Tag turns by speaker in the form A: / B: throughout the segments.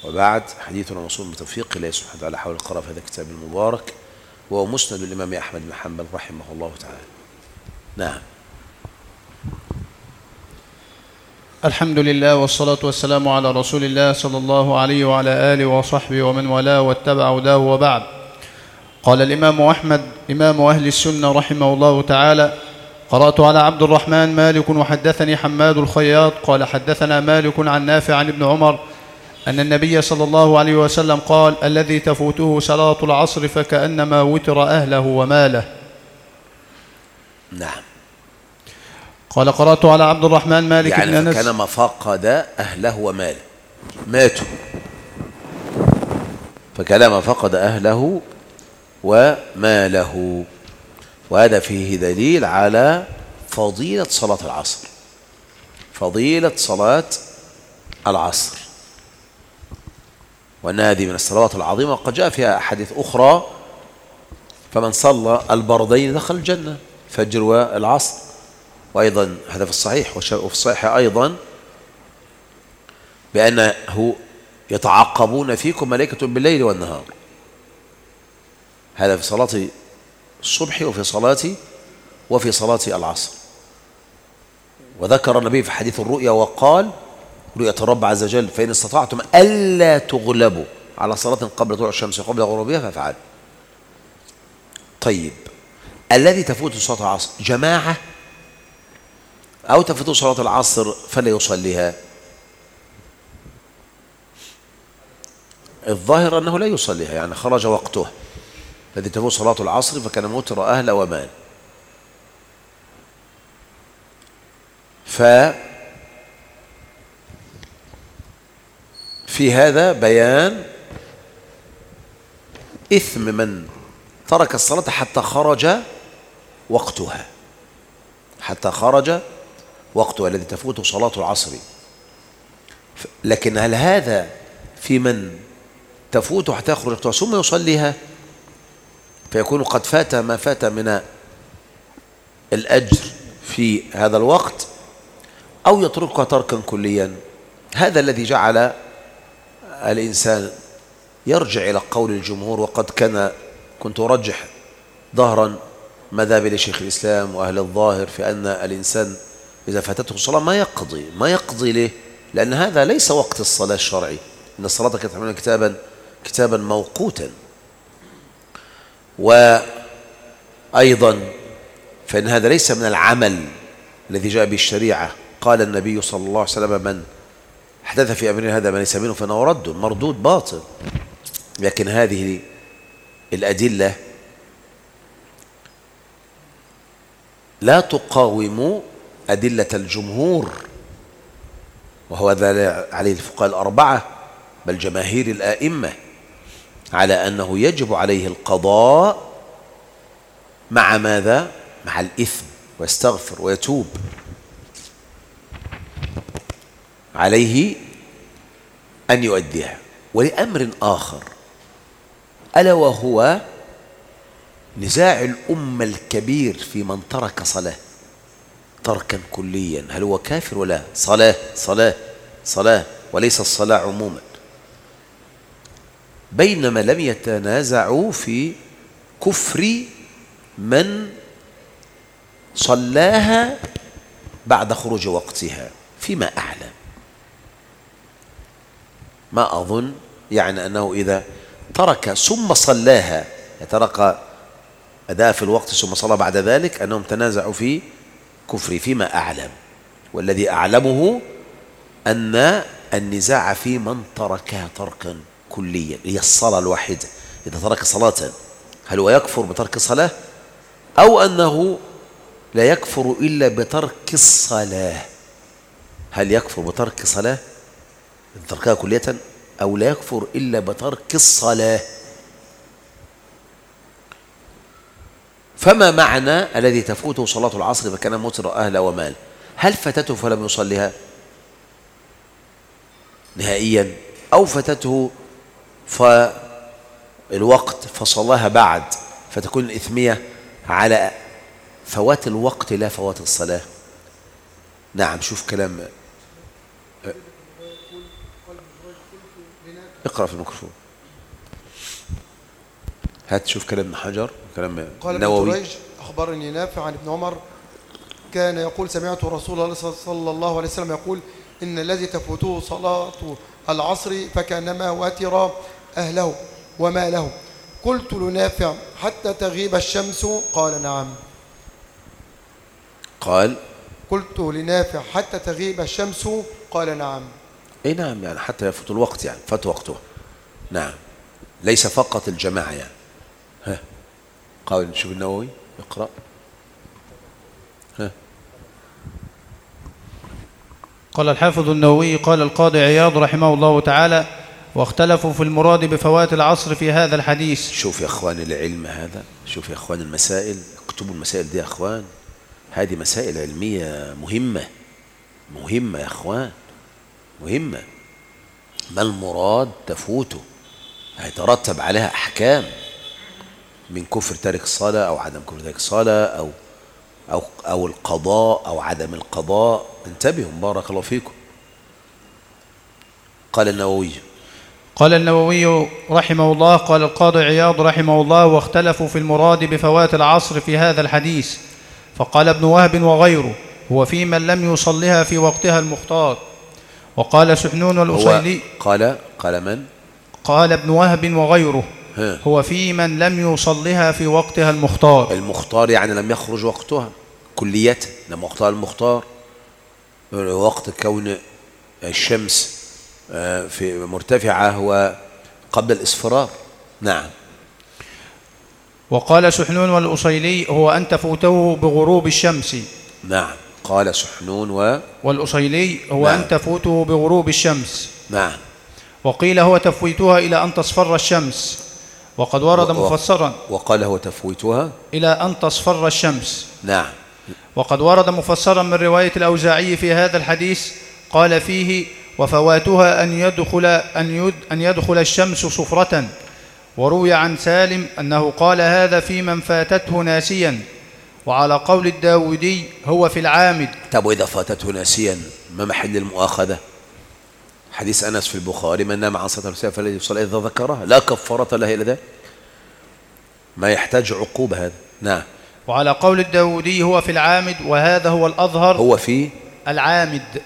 A: وبعد، حديثنا موصول بتوفيق الله سبحانه وتعالى حول القراءة في هذا الكتاب المبارك، وهو مسند الإمام أحمد بن حنبل رحمه الله تعالى. نعم.
B: الحمد لله والصلاة والسلام على رسول الله صلى الله عليه وعلى آله وصحبه ومن والاه واتبع هداه، وبعد. قال الإمام أحمد إمام أهل السنة رحمه الله تعالى: قرأت على عبد الرحمن مالك وحدثني حماد الخياط قال حدثنا مالك عن نافع عن ابن عمر أن النبي صلى الله عليه وسلم قال: الذي تفوته صلاة العصر فكأنما وتر أهله وماله.
A: نعم.
B: قال: قرأت على عبد الرحمن مالك
A: يعني
B: بن أنس
A: فكأنما فقد أهله وماله، ماتوا، فكأنما فقد أهله وماله. وهذا فيه دليل على فضيلة صلاة العصر، فضيلة صلاة العصر، وأن هذه من الصلوات العظيمة، وقد جاء فيها أحاديث أخرى: فمن صلى البردين دخل الجنة، فجر والعصر. وأيضا هذا في الصحيح، وفي الصحيح أيضا بأنه يتعاقبون فيكم ملائكة بالليل والنهار. هذا في صلاة الصبح وفي صلاة العصر. وذكر النبي في حديث الرؤيا وقال: رؤية الرب عز وجل: فإن استطعتم ألا تغلبوا على صلاة قبل طلوع الشمس وقبل غروبها فافعلوا. طيب، الذي تفوت صلاة العصر جماعة أو تفوت صلاة العصر فلا يصليها؟ الظاهر أنه لا يصليها، يعني خرج وقته. الذي تفوت صلاة العصر فكان موتر أهل ومال. في هذا بيان إثم من ترك الصلاة حتى خرج وقتها، الذي تفوت صلاة العصر. لكن هل هذا في من تفوت حتى يخرج وقتها ثم يصليها، فيكون قد فات ما فات من الأجر في هذا الوقت، أو يتركها تركا كليا؟ هذا الذي جعل الإنسان يرجع إلى قول الجمهور. وقد كنت أرجح ظهرا مذهب لشيخ الإسلام وأهل الظاهر في أن الإنسان إذا فاتته الصلاة ما يقضي ليه؟ لأن هذا ليس وقت الصلاة الشرعي، إن الصلاة كانت تعملون كتابا موقوتا. وأيضا فإن هذا ليس من العمل الذي جاء بالشريعة. قال النبي صلى الله عليه وسلم: من حدث في أمرنا هذا ما ليس منه فإنه رد مردود باطل. لكن هذه الأدلة لا تقاوم أدلة الجمهور، وهو ذلك عليه الفقهاء الأربعة بل جماهير الآئمة، على أنه يجب عليه القضاء مع ماذا؟ مع الإثم، ويستغفر ويتوب. عليه أن يؤديها. ولأمر آخر، ألا وهو نزاع الأمة الكبير في من ترك صلاة تركا كليا، هل هو كافر ولا؟ صلاة وليس الصلاة عموما. بينما لم يتنازعوا في كفر من صلاها بعد خروج وقتها، فيما أعلم. ما أظن يعني أنه إذا ترك ثم صلاها، ترك أداء في الوقت ثم صلى بعد ذلك، أنهم تنازعوا في كفر فيما أعلم. والذي أعلمه أن النزاع في من تركها تركا كليا، هي الصلاة الواحدة. إذا ترك صلاة هل هو يكفر بترك صلاة، أو أنه لا يكفر إلا بترك الصلاة؟ هل يكفر بترك صلاة إذا تركها كلية، أو لا يكفر إلا بترك الصلاة؟ فما معنى الذي تفوته صلاة العصر فكان متر أهل ومال؟ هل فاتته فلم يصليها نهائيا، أو فاتته فالوقت فصلاها بعد، فتكون الإثمية على فوات الوقت لا فوات الصلاة؟ نعم. شوف كلام اقرأ في الميكروفون. هات شوف كلام ابن حجر وكلام
C: قال ابن جريج أخبرني نافع عن ابن عمر كان يقول سمعت رسول الله صلى الله عليه وسلم يقول إن الذي تفوته صلاة العصر فكأنما واتر أهله وماله. قلت لنافع حتى تغيب الشمس؟ قال نعم.
A: قلت
C: لنافع حتى تغيب الشمس؟ قال نعم.
A: اي نعم، يعني حتى يفوت الوقت، يعني فات وقته. نعم، ليس فقط الجماعة يعني. ها قال نشوف النووي اقرأ. ها
B: قال الحافظ النووي قال القاضي عياض رحمه الله تعالى: واختلفوا في المراد بفوات العصر في هذا الحديث.
A: شوف يا اخوان العلم هذا، شوف يا اخوان المسائل، اكتبوا المسائل دي يا اخوان، هذه مسائل علمية مهمة يا اخوان، مهمة. ما المراد تفوته؟ هيترتب عليها احكام من كفر تارك الصلاة او عدم كفر تارك الصلاة او القضاء او عدم القضاء. انتبهوا بارك الله فيكم. قال النووي
B: رحمه الله قال القاضي عياض رحمه الله: واختلفوا في المراد بفوات العصر في هذا الحديث. فقال ابن وهب وغيره: هو في من لم يصلها في وقتها المختار. وقال سحنون والأصيلي
A: قال من؟
B: قال ابن وهب وغيره: هو في من لم يصلها في وقتها المختار.
A: المختار يعني لم يخرج وقتها كلية، لم وقتها المختار وقت كون الشمس في مرتفعة هو قبل الإصفرار. نعم.
B: وقال سحنون والأصيلي: هو أن تفوته بغروب الشمس.
A: نعم. قال سحنون
B: والأصيلي: هو أن تفوته بغروب الشمس.
A: نعم.
B: وقيل هو تفويتها إلى أن تصفر الشمس، وقد ورد مفسرا.
A: وقال هو تفويتها
B: إلى أن تصفر الشمس.
A: نعم.
B: وقد ورد مفسرا من رواية الأوزاعي في هذا الحديث قال فيه: وفواتها أن يدخل الشمس صفرة. وروي عن سالم أنه قال هذا في من فاتته ناسيا. وعلى قول الداودي هو في العامد.
A: طب وإذا فاتته ناسيا ما محل المؤاخذة؟ حديث أنس في البخاري: من نام عن صلاة العصر فلا يصلي إذا ذكرها لا كفارة له إلا ذلك. ما يحتاج عقوبة هذا. نعم.
B: وعلى قول الداودي هو في العامد، وهذا هو الأظهر.
A: هو في
B: العامد.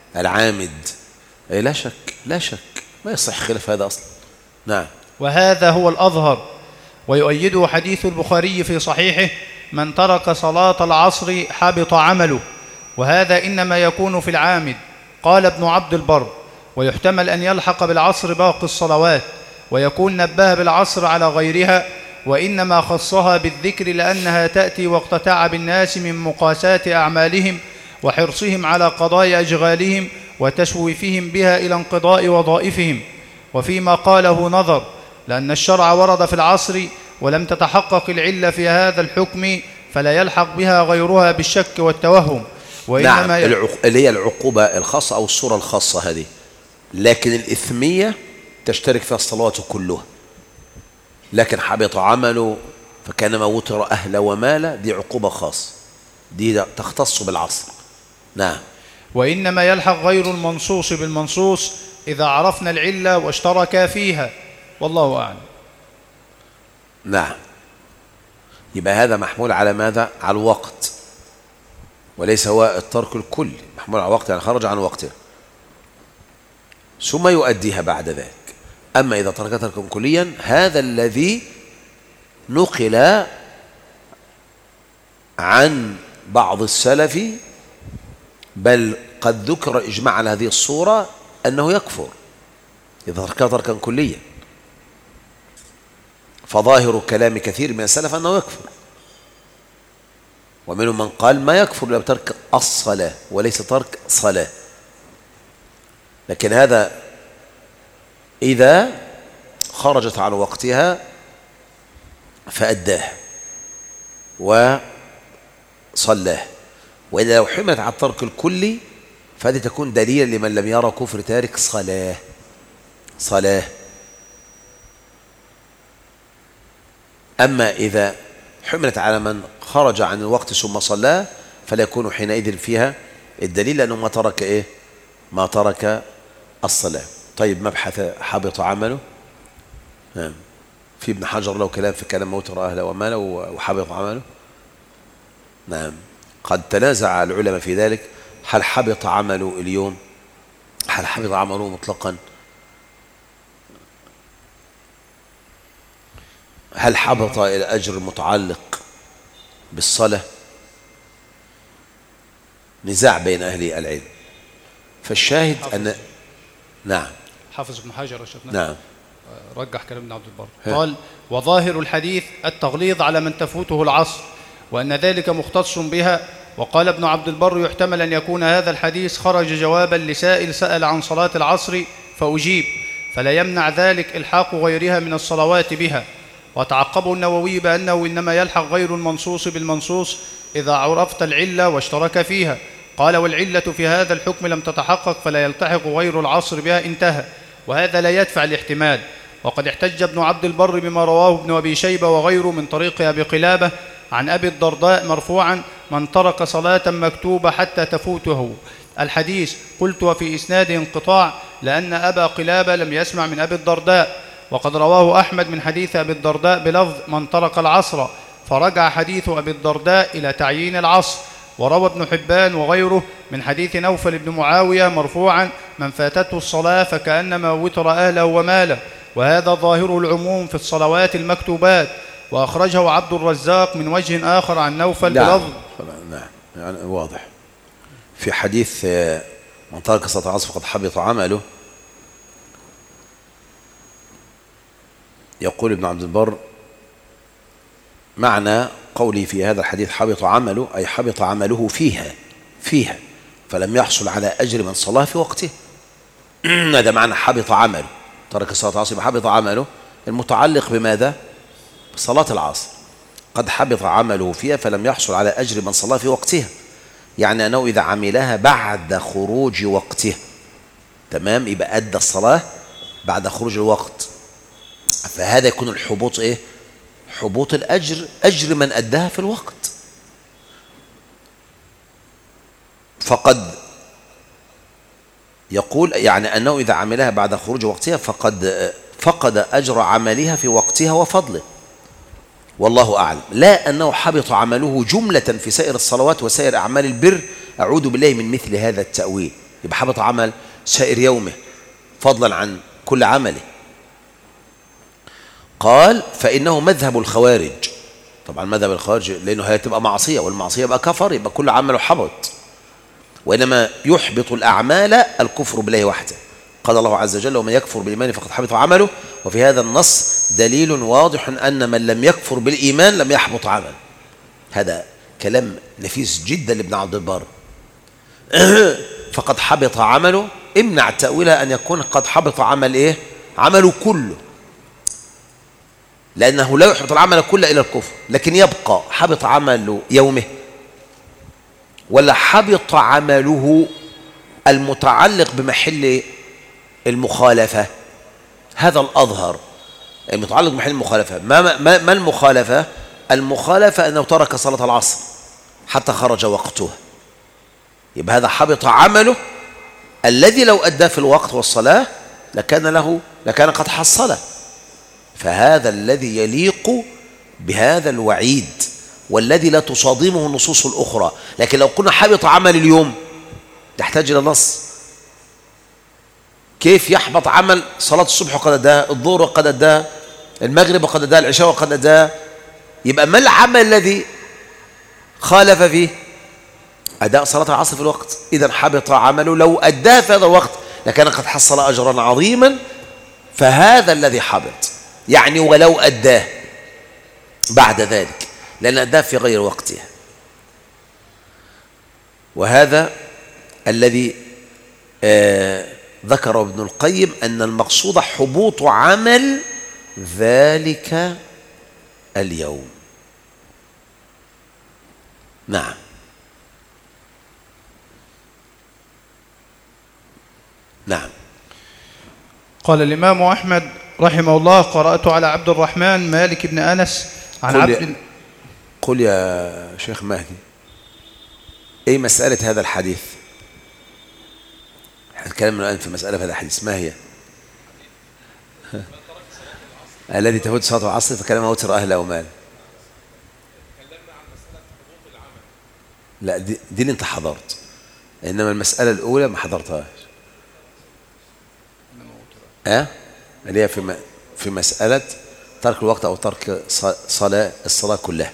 A: أي لا شك ما يصح خلاف هذا أصلا. نعم.
B: وهذا هو الأظهر، ويؤيده حديث البخاري في صحيحه: من ترك صلاة العصر حبط عمله. وهذا إنما يكون في العامد. قال ابن عبد البر: ويحتمل أن يلحق بالعصر باقي الصلوات، ويكون نبه بالعصر على غيرها، وإنما خصها بالذكر لأنها تأتي وقت تعب الناس من مقاساة أعمالهم وحرصهم على قضاء أشغالهم وتشويفهم بها إلى انقضاء وظائفهم. وفيما قاله نظر، لأن الشرع ورد في العصر ولم تتحقق العلة في هذا الحكم، فلا يلحق بها غيرها بالشك والتوهم.
A: نعم. اللي هي العقوبة الخاصة أو الصورة الخاصة هذه، لكن الإثمية تشترك فيها الصلوات كلها. لكن حبط عمله فكانما وتر أهله وماله، دي عقوبة خاصة، دي تختص بالعصر. نعم.
B: وإنما يلحق غير المنصوص بالمنصوص إذا عرفنا العلة واشتركا فيها، والله أعلم.
A: نعم. يبقى هذا محمول على ماذا؟ على الوقت، وليس هو الترك الكلي. محمول على الوقت يعني خرج عن وقته ثم يؤديها بعد ذلك. أما إذا ترك تركا كليا، هذا الذي نقل عن بعض السلف، بل قد ذكر إجماع على هذه الصورة أنه يكفر إذا ترك تركا كليا. فظاهر كلام كثير من السلف أنه يكفر، ومنهم من قال ما يكفر إلا بترك الصلاة وليس ترك صلاة. لكن هذا إذا خرجت عن وقتها فأداه وصلاه. وإذا لو حملت على الترك الكلي فهذه تكون دليلا لمن لم يرى كفر تارك صلاة. أما إذا حملت على من خرج عن الوقت ثم صلاه فلا يكون حينئذ فيها الدليل، لأنه ما ترك الصلاة. طيب مبحث حبط عمله. نعم. في ابن حجر له كلام في كلام موتر أهله وماله وحبط عمله. نعم. قد تنازع العلماء في ذلك، هل حبط عمله اليوم، هل حبط عمله مطلقا، هل حبط الأجر المتعلق بالصلاة؟ نزاع بين أهل العلم. فالشاهد أن نعم
B: حافظ ابن حجر يا شيخنا
A: نعم
B: رجح كلام ابن عبد البر، قال: وظاهر الحديث التغليظ على من تفوته العصر، وأن ذلك مختص بها. وقال ابن عبد البر: يحتمل أن يكون هذا الحديث خرج جوابا لسائل سأل عن صلاة العصر فأجيب، فلا يمنع ذلك إلحاق غيرها من الصلوات بها. وتعقبه النووي بأنه إنما يلحق غير المنصوص بالمنصوص إذا عرفت العلة واشترك فيها. قال: والعلة في هذا الحكم لم تتحقق فلا يلتحق غير العصر بها، انتهى. وهذا لا يدفع الاحتمال. وقد احتج ابن عبد البر بما رواه ابن أبي شيبة وغيره من طريق أبي قلابة عن أبي الدرداء مرفوعا: من ترك صلاة مكتوبة حتى تفوته الحديث. قلت: وفي إسناده انقطاع، لأن أبا قلابة لم يسمع من أبي الدرداء. وقد رواه أحمد من حديث أبي الدرداء بلفظ: من ترك العصر، فرجع حديث أبي الدرداء إلى تعيين العصر. وروى ابن حبان وغيره من حديث نوفل بن معاوية مرفوعا: من فاتته الصلاة فكأنما وتر أهله وماله. وهذا ظاهر العموم في الصلوات المكتوبات. وأخرجه عبد الرزاق من وجه آخر عن نوفل بلفظ.
A: نعم يعني واضح في حديث من ترك صلاة العصر فقد حبط عمله. يقول ابن عبد البر: معنى قولي في هذا الحديث حبط عمله، أي حبط عمله فيها فلم يحصل على أجر من صلاه في وقته. هذا معنى حبط عمله. ترك صلاة العصر حبط عمله، المتعلق بماذا؟ بصلاة العصر. قد حبط عمله فيها فلم يحصل على أجر من صلاه في وقتها، يعني أنه إذا عملها بعد خروج وقتها، تمام، يبقى أدى الصلاة بعد خروج الوقت، فهذا يكون الحبوط إيه؟ حبوط الأجر، أجر من أداها في الوقت. فقد يقول يعني أنه إذا عملها بعد خروج وقتها فقد أجر عملها في وقتها وفضله، والله أعلم. لا أنه حبط عمله جملة في سائر الصلوات وسائر أعمال البر، أعوذ بالله من مثل هذا التأويل. يبقى حبط عمل سائر يومه فضلا عن كل عمله. قال: فإنه مذهب الخوارج. طبعا مذهب الخوارج لأنه هي تبقى معصية، والمعصية يبقى كفر، يبقى كل عمله حبط. وإنما يحبط الأعمال الكفر بالله وحده. قال الله عز وجل: ومن يكفر بالإيمان فقد حبط عمله. وفي هذا النص دليل واضح أن من لم يكفر بالإيمان لم يحبط عمله. هذا كلام نفيس جدا لابن عبد البر. فقد حبط عمله، امنع تأويلها أن يكون قد حبط عمل إيه؟ عمله كله، لأنه لا يحبط العمل كله إلى الكفر، لكن يبقى حبط عمل يومه ولا حبط عمله المتعلق بمحل المخالفة. هذا الأظهر، المتعلق بمحل المخالفة. ما المخالفة؟ المخالفة أنه ترك صلاة العصر حتى خرج وقتها، يبقى هذا حبط عمله الذي لو أدى في الوقت والصلاة لكان قد حصله. فهذا الذي يليق بهذا الوعيد والذي لا تصادمه النصوص الأخرى. لكن لو قلنا حبط عمل اليوم تحتاج إلى نص. كيف يحبط عمل صلاة الصبح وقد أداها، الظهر وقد أداها، المغرب وقد أداها، العشاء وقد أداها؟ يبقى ما العمل الذي خالف فيه؟ أداء صلاة العصر في الوقت. إذا حبط عمله لو أداها في هذا الوقت لكان قد حصل أجرا عظيما. فهذا الذي حبط، يعني ولو أداه بعد ذلك، لأن أداه في غير وقتها. وهذا الذي ذكر ابن القيم أن المقصود حبوط عمل ذلك اليوم. نعم. نعم.
B: قال الإمام أحمد رحمه الله: قرأت على عبد الرحمن مالك بن أنس عن
A: قل يا شيخ مهدي، ايه مسألة هذا الحديث؟ نتكلم الآن في مسألة هذا الحديث، ما هي؟ الذي تفوت صلاة العصر فكلمه وتر أهله ومال. لا دي اللي انت حضرت، انما المسألة الأولى ما حضرتهاش. اللي هي في مسألة ترك الوقت أو ترك الصلاة كلها،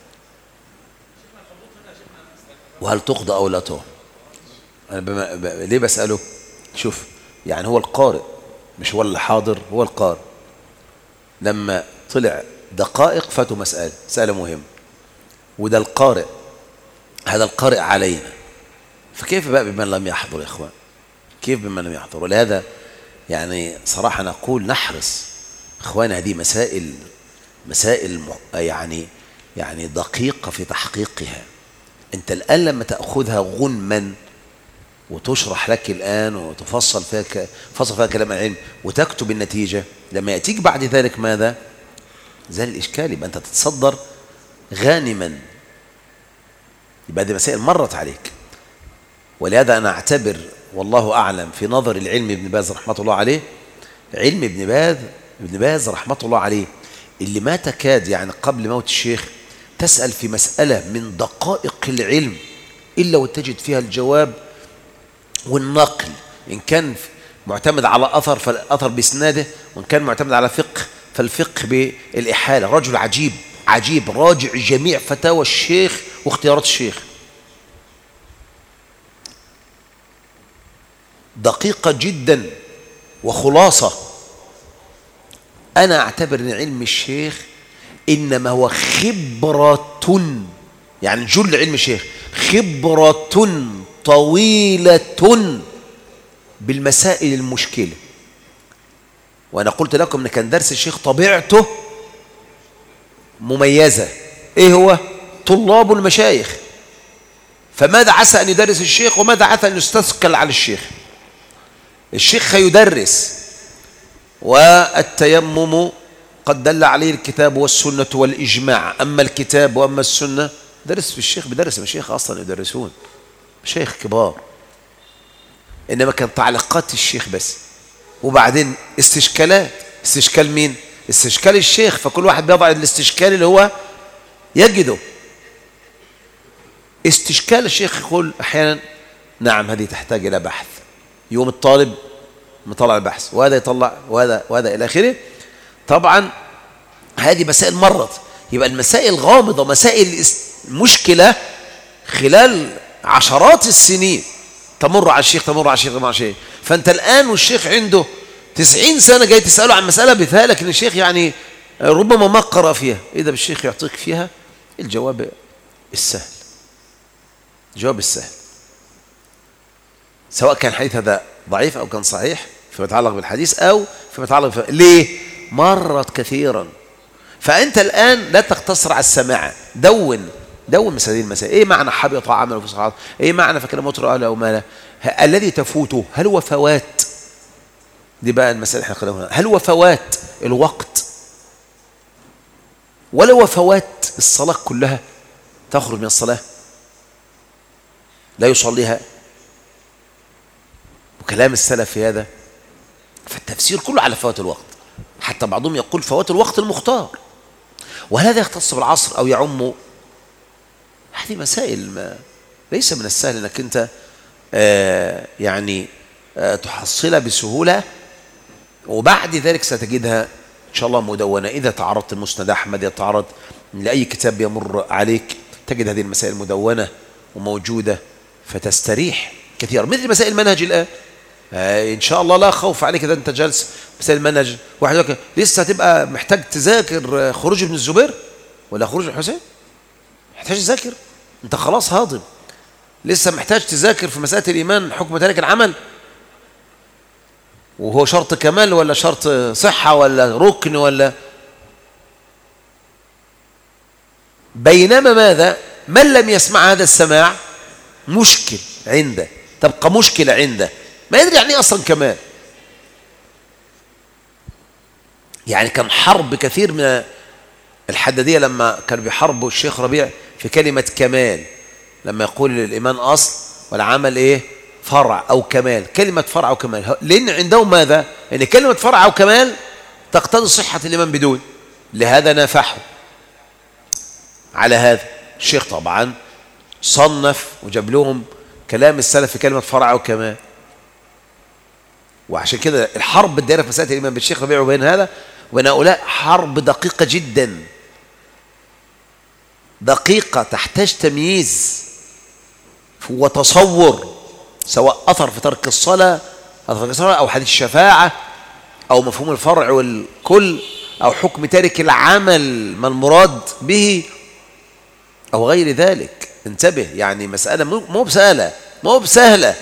A: وهل تقضى أو لا تقضى. أنا ليه بسأله؟ شوف، يعني هو القارئ مش هو اللي حاضر، هو القارئ لما طلع دقائق فاتوا مسألة مهمة، وده القارئ، هذا القارئ علينا، فكيف بقى بمن لم يحضر يا إخوان؟ كيف بمن لم يحضر؟ ولهذا يعني صراحة نقول نحرص إخوان، هذه مسائل يعني دقيقة في تحقيقها. أنت الآن لما تأخذها غنما وتشرح لك الآن وتفصل فيها كلام العلم وتكتب النتيجة، لما يأتيك بعد ذلك ماذا؟ زال الإشكال، يبقى أنت تتصدر غانما، يبقى هذه مسائل مرت عليك. ولهذا أنا أعتبر والله أعلم في نظر العلم ابن باز رحمة الله عليه، علم ابن باز رحمة الله عليه اللي ما تكاد يعني قبل موت الشيخ تسأل في مسألة من دقائق العلم إلا وتجد فيها الجواب والنقل، إن كان معتمد على أثر فالأثر بإسناده، وإن كان معتمد على فقه فالفقه بالإحالة. رجل عجيب راجع جميع فتاوى الشيخ واختيارات الشيخ، دقيقة جدا وخلاصة. أنا أعتبر أن علم الشيخ إنما هو خبرة، يعني جل علم الشيخ خبرة طويلة بالمسائل المشكلة. وأنا قلت لكم أن كان درس الشيخ طبيعته مميزة، إيه هو؟ طلاب المشايخ، فماذا عسى أن يدرس الشيخ وماذا عسى أن يستثقل على الشيخ؟ الشيخ يدرس، والتيمم قد دل عليه الكتاب والسنة والإجماع، أما الكتاب وأما السنة درس في الشيخ، بدرس المشايخ أصلا يدرسون، مشايخ كبار، إنما كان تعليقات الشيخ بس، وبعدين استشكالات. استشكال مين؟ استشكال الشيخ، فكل واحد بيضع الاستشكال اللي هو يجده. استشكال الشيخ يقول أحيانا نعم هذه تحتاج إلى بحث، يوم الطالب مطلع البحث وهذا يطلع وهذا إلى آخره. طبعا هذه مسائل مرت، يبقى المسائل غامضة، مسائل مشكلة خلال عشرات السنين تمر على الشيخ. فأنت الآن والشيخ عنده 90 سنة جاي تسأله عن مسألة بيتهيألك إن الشيخ يعني ربما ما قرأ فيها، إذا بالشيخ يعطيك فيها الجواب السهل، الجواب السهل، سواء كان حديث هذا ضعيف أو كان صحيح فيما يتعلق بالحديث أو فيما يتعلق ليه؟ مرت كثيرا. فأنت الآن لا تقتصر على السماع، دون مثل هذه المسائل. إيه معنى حبط عمله في صحابه؟ إيه معنى فكلمة أهله وماله؟ الذي تفوته هل هو فوات؟ دي بقى المسألة احنا قلناها، هل هو فوات الوقت ولا هو فوات الصلاة كلها؟ تخرج من الصلاة لا يصليها، وكلام السلف في هذا. فالتفسير كله على فوات الوقت، حتى بعضهم يقول فوات الوقت المختار، وهل هذا يختص بالعصر أو يعم؟ هذه مسائل ما ليس من السهل أنك أنت تحصلها بسهولة، وبعد ذلك ستجدها إن شاء الله مدونة. إذا تعرضت المسند أحمد، إذا تعرضت لأي كتاب يمر عليك تجد هذه المسائل مدونة وموجودة، فتستريح كثيرا. مثل مسائل المنهج الآن إن شاء الله لا خوف عليك إذا أنت جالس مسائل المنهج. واحد يقول لسه هتبقى محتاج تذاكر خروج ابن الزبير ولا خروج الحسين؟ محتاج تذاكر، أنت خلاص هاضم. لسه محتاج تذاكر في مسألة الإيمان حكم تارك العمل، وهو شرط كمال ولا شرط صحة ولا ركن ولا. بينما ماذا؟ من لم يسمع هذا السماع مشكل عنده، تبقى مشكلة عنده، ما يدري يعني أصلا كمال. يعني كان حرب كثير من الحدادية لما كانوا بيحاربوا الشيخ ربيع في كلمة كمال، لما يقول الإيمان أصل والعمل إيه؟ فرع أو كمال. كلمة فرع أو كمال، لأن عندهم ماذا؟ إن كلمة فرع أو كمال تقتضي صحة الإيمان بدون، لهذا نافحه على هذا. الشيخ طبعا صنف وجاب لهم كلام السلف في كلمة فرع وكمان. وعشان كده الحرب الدائرة في مسألة الإيمان بالشيخ ربيع وبين هذا وبين هؤلاء حرب دقيقة جدا، دقيقة تحتاج تمييز وتصور، سواء أثر في ترك الصلاة أو حديث الشفاعة أو مفهوم الفرع والكل أو حكم تارك العمل ما المراد به أو غير ذلك. انتبه، يعني مسألة مو بسهلة.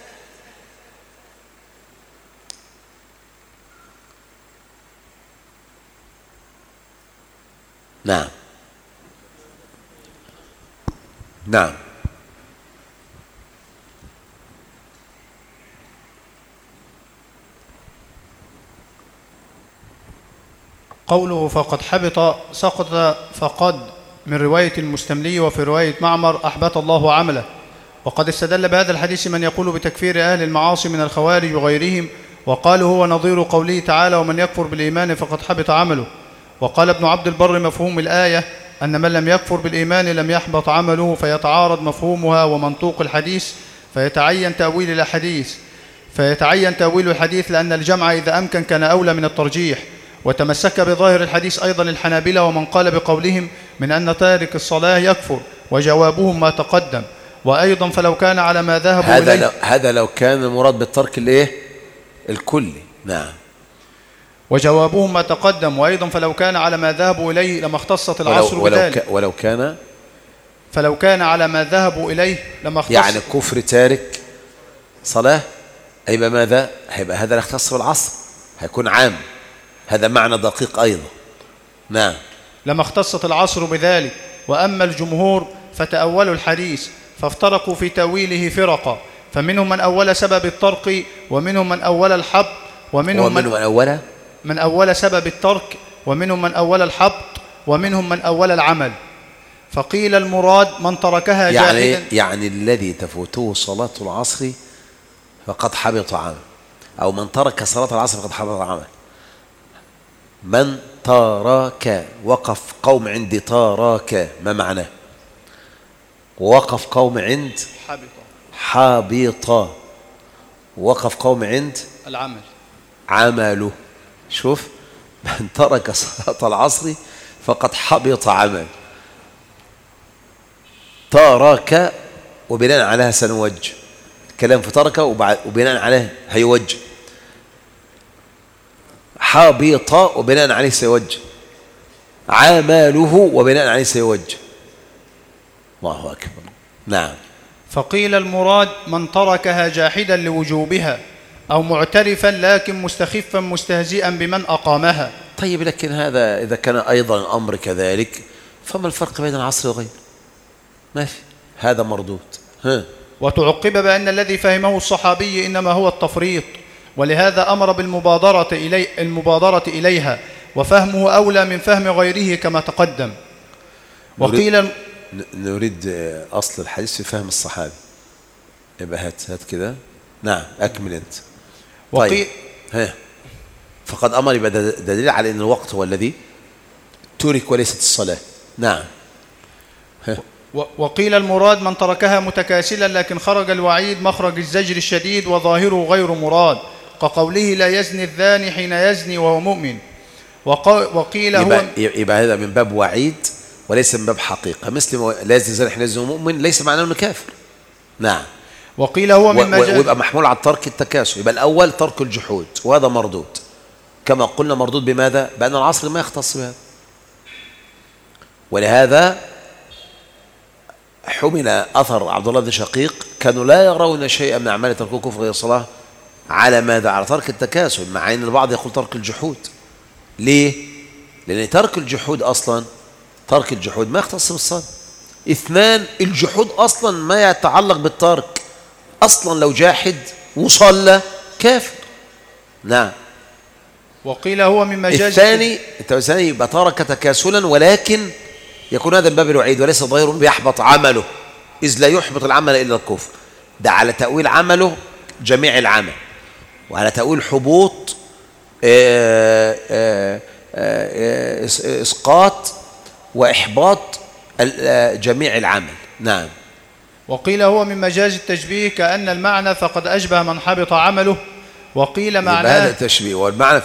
A: نعم نعم.
B: قوله فقد حبط سقط فقد من رواية المستملي، وفي رواية معمر أحبط الله عمله. وقد استدل بهذا الحديث من يقول بتكفير أهل المعاصي من الخوارج وغيرهم، وقالوا هو نظير قوله تعالى ومن يكفر بالإيمان فقد حبط عمله. وقال ابن عبد البر مفهوم الآية أن من لم يكفر بالإيمان لم يحبط عمله، فيتعارض مفهومها ومنطوق الحديث، فيتعين تأويل الحديث لأن الجمع إذا أمكن كان أولى من الترجيح. وتمسك بظاهر الحديث أيضا الحنابلة ومن قال بقولهم من أن تارك الصلاة يكفر، وجوابهم ما تقدم. وأيضا فلو كان على ما ذهبوا إليه،
A: هذا لو كان المراد بالترك الإيه؟ الكلي. نعم.
B: وجوابهم ما تقدم. وأيضا فلو كان على ما ذهبوا إليه لما اختصت العصر بذلك.
A: فلو
B: كان على ما ذهبوا إليه لما اختصت،
A: يعني كفر تارك صلاة هيبقى ماذا؟ هيبقى هذا لا يختص بالعصر، هيكون عام. هذا معنى دقيق أيضا. نعم.
B: لما اختصت العصر بذلك. وأما الجمهور فتأولوا الحديث فافترقوا في تأويله فرقا، فمنهم من أول سبب الترك، ومنهم من أول الحبط، ومنهم من أول سبب الترك، ومنهم من أول الحبط، ومنهم من أول العمل. فقيل المراد من تركها جاحدا،
A: يعني الذي تفوته صلاة العصر فقد حبط عمل، أو من ترك صلاة العصر فقد حبط عمل. من ترك، وقف قوم عند ترك، ما معناه؟ وقف قوم عند حبط، وقف قوم عند
B: العمل
A: عمله. شوف، من ترك صلاة العصر فقد حبط عمل. ترك وبناء عليها سنوجه كلام في ترك، وبناء عليه هيوجه. حبط وبناء عليه سيوجه. عمله وبناء عليه سيوجه. الله أكبر. نعم.
B: فقيل المراد من تركها جاحدا لوجوبها، أو معترفا لكن مستخفا مستهزئا بمن أقامها.
A: طيب، لكن هذا إذا كان أيضا الأمر كذلك فما الفرق بين العصر وغيره؟ ما في، هذا مردود.
B: وتعقب بأن الذي فهمه الصحابي إنما هو التفريط، ولهذا أمر بالمبادرة إليها، وفهمه أولى من فهم غيره كما تقدم. وقيل
A: نريد أصل الحديث في فهم الصحابي. يبقى هات كده. نعم، أكمل أنت. طيب. فقد أمر، يبقى دليل على أن الوقت هو الذي ترك وليست الصلاة. نعم.
B: وقيل المراد من تركها متكاسلا، لكن خرج الوعيد مخرج الزجر الشديد وظاهره غير مراد، كقوله لا يزني الزاني حين يزني وهو مؤمن. وقيل
A: يبقى هذا من باب وعيد وليس من باب حقيقة، مثل لا يزني الزاني حين يزني وهو مؤمن ليس معناه انه كافر. نعم.
B: وقيل هو من مجال،
A: ويبقى محمول على ترك التكاسل. يبقى الأول ترك الجحود، وهذا مردود كما قلنا. مردود بماذا؟ بأن العصر ما يختص بهذا. ولهذا حمل أثر عبد الله بن شقيق كانوا لا يرون شيئا من أعمال ترك الكفر غير الصلاة على ماذا؟ على ترك التكاسل، مع أن البعض يقول ترك الجحود. ليه؟ لأن ترك الجحود أصلا، ترك الجحود ما يختص بالصلاة. اثنان، الجحود أصلا ما يتعلق بالترك أصلا، لو جاحد وصلى كافر. نعم.
B: وقيل هو من مجاز
A: الثاني يبقى ترك تكاسلا، ولكن يكون هذا من باب الوعيد وليس ظاهر بيحبط عمله، إذ لا يحبط العمل إلا الكفر. ده على تأويل عمله جميع العمل، وعلى تأويل حبوط إسقاط وإحباط جميع العمل. نعم.
B: وقيل هو من مجاز التشبيه كأن المعنى فقد أشبه من حبط عمله. وقيل معناه
A: هذا تشبيه، والمعنى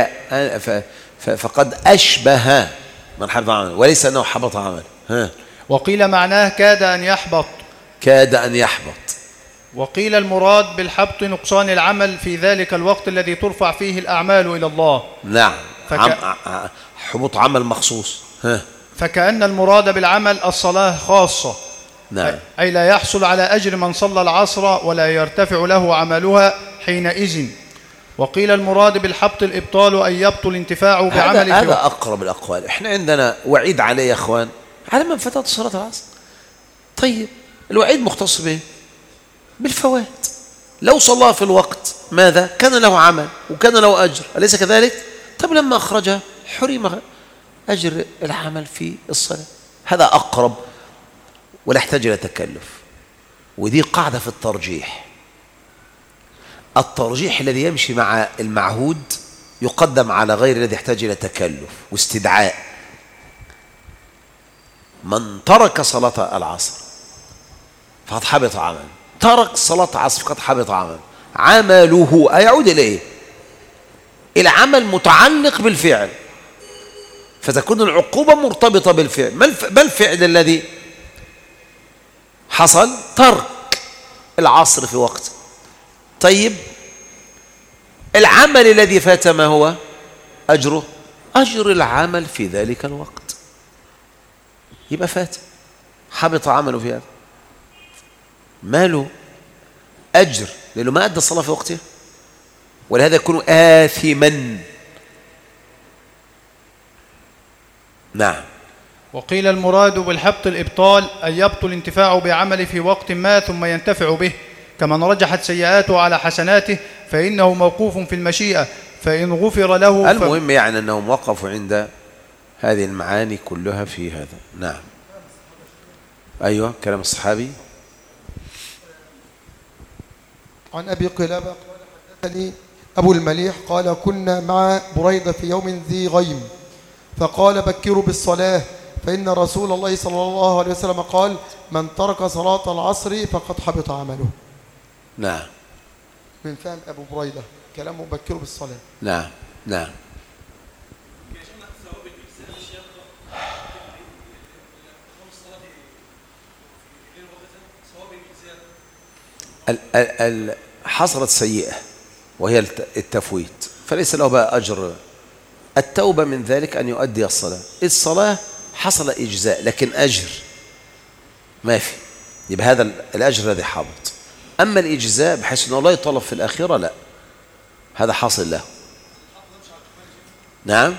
A: فقد أشبه من حبط عمله وليس أنه حبط عمله.
B: وقيل معناه كاد أن يحبط.
A: كاد أن يحبط.
B: وقيل المراد بالحبط نقصان العمل في ذلك الوقت الذي ترفع فيه الأعمال إلى الله.
A: نعم. حبط عمل مخصوص.
B: فكأن المراد بالعمل الصلاة خاصة.
A: نعم.
B: أي لا يحصل على أجر من صلى العصر ولا يرتفع له عملها حينئذ. وقيل المراد بالحبط الإبطال أن يبطل انتفاعه بعمله.
A: هذا أقرب الأقوال. إحنا عندنا وعيد عليه يا أخوان على من فاتت صلاة العصر. طيب الوعيد مختص به بالفوات. لو صلى في الوقت ماذا؟ كان له عمل وكان له أجر، أليس كذلك؟ طيب لما أخرجه حرم أجر العمل في الصلاة. هذا أقرب ولا يحتاج إلى تكلف. ودي قاعدة في الترجيح. الترجيح الذي يمشي مع المعهود يقدم على غير الذي يحتاج إلى تكلف واستدعاء. من ترك صلاة العصر فقد حبط عمل. ترك صلاة العصر فقد حبط عمل. عمله أيعود إليه؟ العمل متعلق بالفعل، فتكون العقوبة مرتبطة بالفعل. ما الفعل الذي حصل؟ ترك العصر في وقت. طيب العمل الذي فات ما هو أجره؟ أجر العمل في ذلك الوقت. يبقى فات، حبط عمله في هذا. ماله أجر لأنه ما أدى الصلاة في وقتها، ولهذا يكون آثما. نعم.
B: وقيل المراد بالحبط الإبطال أن يبطل انتفاعه بعمله في وقت ما ثم ينتفع به، كمن رجحت سيئاته على حسناته فإنه موقوف في المشيئة، فإن غفر له
A: المهم يعني أنهم وقفوا عند هذه المعاني كلها في هذا. نعم. أيوة كلام الصحابي.
C: عن أبي قلابة قال حدثني أبو المليح قال كنا مع بريدة في يوم ذي غيم فقال بكروا بالصلاة فإن رسول الله صلى الله عليه وسلم قال من ترك صلاة العصر فقد حبط عمله.
A: نعم.
C: من فهم أبو بريدة كلامه بكروا بالصلاة.
A: نعم. نعم. حصلت سيئة وهي التفويت، فليس له بقى أجر. التوبة من ذلك أن يؤدي الصلاة حصل إجزاء لكن أجر ما في، يبقى هذا الأجر الذي حبط. أما الإجزاء بحيث أنه لا يطلب في الآخرة لا، هذا حاصل له. نعم.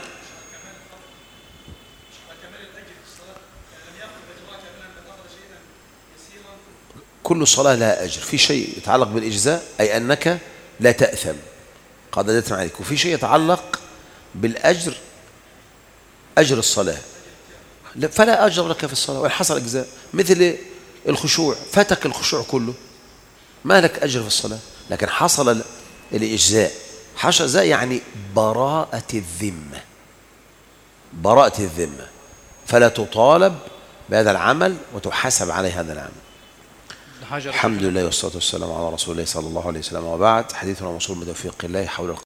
A: كل صلاة لها أجر. في شيء يتعلق بالإجزاء أي أنك لا تأثم قد أديت عليك، وفي شيء يتعلق بالأجر أجر الصلاة فلا أجر لك في الصلاة وإن حصل إجزاء. مثل الخشوع، فاتك الخشوع كله ما لك أجر في الصلاة، لكن حصل الإجزاء. حصل يعني براءة الذمة، براءة الذمة، فلا تطالب بهذا العمل وتحاسب عليه هذا العمل. الحمد لله والصلاة والسلام على رسول الله صلى الله عليه وسلم، وبعد. حديثنا موصول بتوفيق الله حول